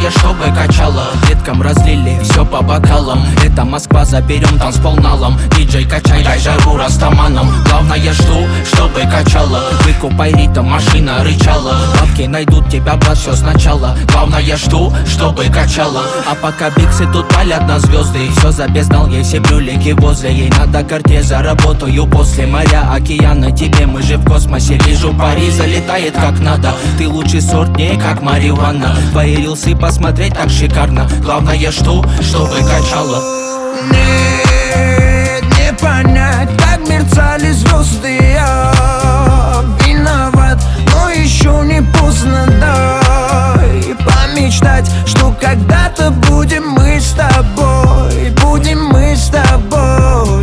Главное, чтобы качало. Деткам разлили все по бокалам. Это Москва, заберем танцпол налом. Диджей, качай, дай жару растаманом. Главное, жду, чтобы качало. Выкупай ритм, машина рычала. Бабки найдут тебя, брат, все сначала. Главное, жду, чтобы качало. А пока биксы тут палят на звезды, и все запездал ей, все брюлики возле. Ей надо карте, заработаю после моря, океана. Тебе мы же в космосе. Вижу, Париж залетает как надо. Ты лучший сорт, не как марихуана. Твои рилсы посмотреть так шикарно. Главное, жду, чтобы качало. Нет, не понять, как мерцали звезды. Я виноват, но еще не поздно. Дай помечтать, что когда-то будем мы с тобой. Будем мы с тобой.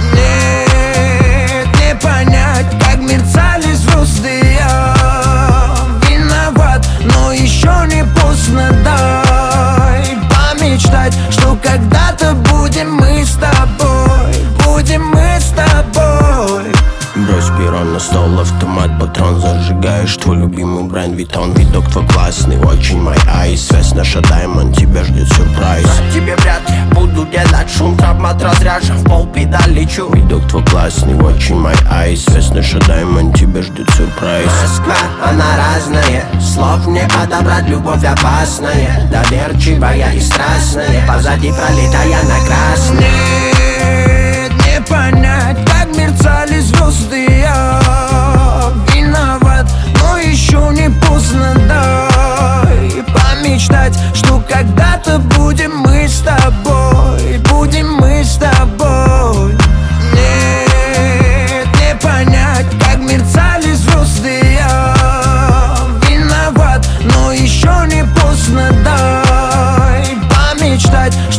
Нет, не понять, как мерцали звезды. Я виноват, но еще не поздно. Дай помечтать, что когда-то будем мы с тобой. Будем мы с тобой. Брось перо на стол, автомат, патрон. Зажигаешь твой любимый бренд Витон. Видок твой классный, очень мой айс. Связь наша Даймонд, тебя ждет сюрприз. Тебе вряд ли буду делать шум. Травмат разряжен, в пол педаль лечу. Видок твой классный, очень мой айс. Связь наша Даймонд, тебя ждет сюрприз. Москва, она разная. Слов не подобрать, любовь опасная. Доверчивая и страстная. Позади пролетая на красный. Нет, не понять, как мерцали звезды. Я виноват, но еще не поздно. Дай помечтать, что когда-то будем мы с тобой. Будем мы с тобой. Нет, не понять, как мерцали звезды. Я виноват, но еще не поздно. Дай помечтать,